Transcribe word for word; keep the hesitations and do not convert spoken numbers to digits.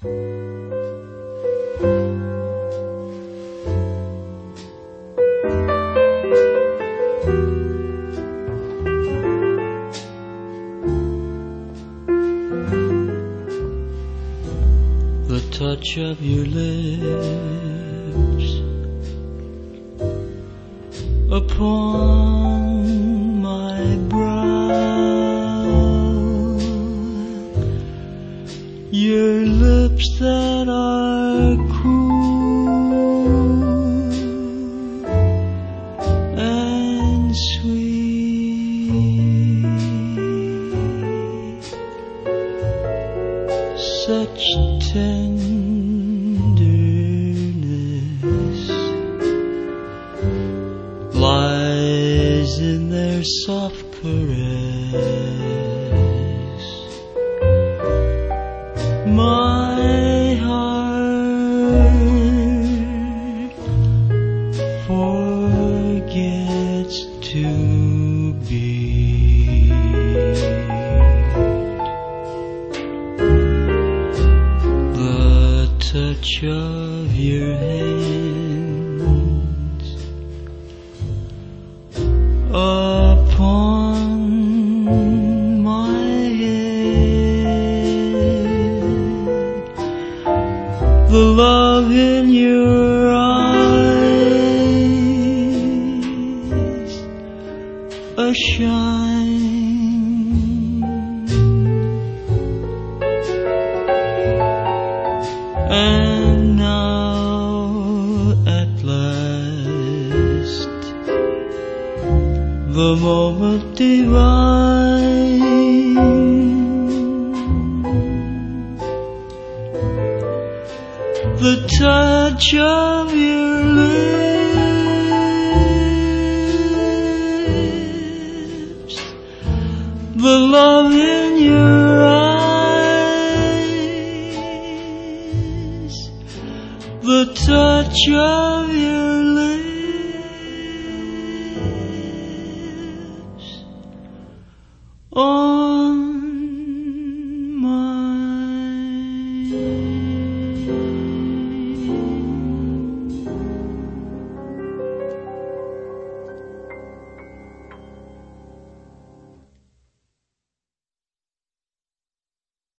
The touch of your lips upon my brow, your lips that are cool and sweet, such tenderness lies in their soft caress. My heart forgets to beat. The touch of your hands upon my head, the love in your eyes, a shine. And now at last the moment divine, the touch of your lips, the love in your eyes, the touch of